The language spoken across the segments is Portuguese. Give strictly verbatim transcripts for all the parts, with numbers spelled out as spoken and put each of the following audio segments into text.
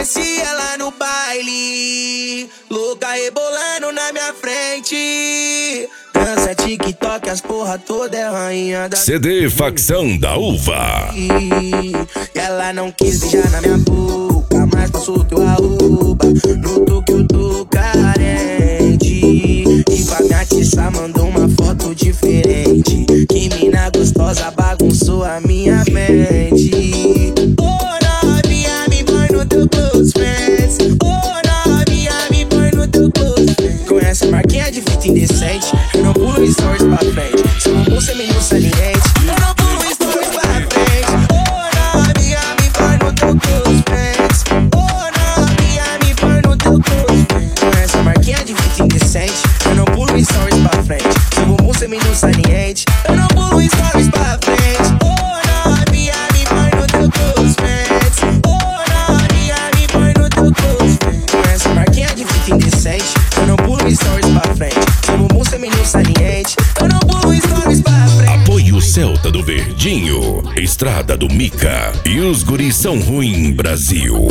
Conheci ela no baile, louca rebolando na minha frente. Dança TikTok, as porra toda é rainha da C D Facção da Uva. E ela não quis beijar na minha boca, mas passou teu arroba. Notou que eu tô carente e pra me atiçar mandou uma foto diferente. Que mina gostosa bagunçou a minha mente. Oh, novinha, me põe no teu close friends. Oh, novinha, me põe no teu close friends. Conhece a marquinha de fita indecente? Eu não pulo stories pra frente. Se não você me saliente, eu não pulo stories pra frente. Oh, novinha, me põe no teu close friends. Oh, novinha, me põe no teu close friends. Conhece a marquinha de fita indecente? Eu não pulo stories pra frente. Se o bumbum ser menino saliente, eu não pulo stories pra frente. Oh, novinha, me põe no teu close friends. Oh, novinha, me põe no teu close friends. Conhece a marquinha de fita indecente? Eu não pulo stories pra frente. Se o bumbum ser menino saliente, eu não pulo stories pra frente. Apoio Celta do Verdinho, Estrada do Mica e os guris são ruim Brasil.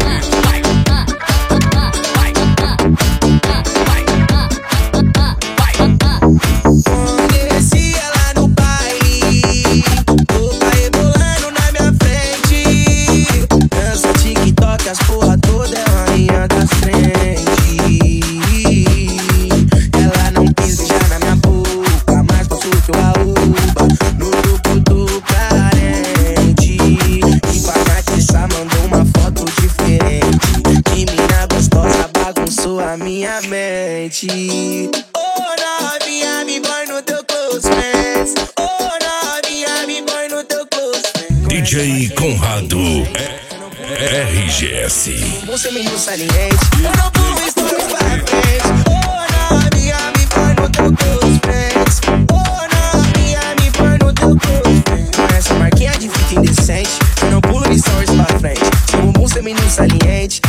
Conheci ela no baile, louca rebolando na minha frente. Dança TikTok, as porra toda é rainha das frente. Ela não quis beijar na minha boca, mas passou teu arroba. No grupo do carente e pra me atiçar mandou uma foto diferente. Que mina gostosa bagunçou a minha mente. Oh, novinha, me põe no teu close friends. Oh, novinha, me põe no teu close friends. D J Conrado R G S. Você me saliente, eu não pulo stories pra frente. Oh, novinha, me põe no teu close friends. Oh, novinha, me põe no teu close friends. Conhece a marquinha de fita indecente? Eu não pulo stories pra frente. Se o bumbum ser menino saliente,